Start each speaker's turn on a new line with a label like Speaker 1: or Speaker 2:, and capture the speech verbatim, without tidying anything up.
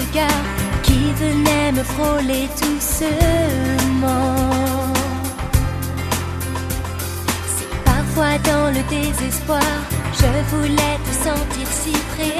Speaker 1: regard qui venait me frôler doucement. Si parfois dans le désespoir je voulais te sentir si près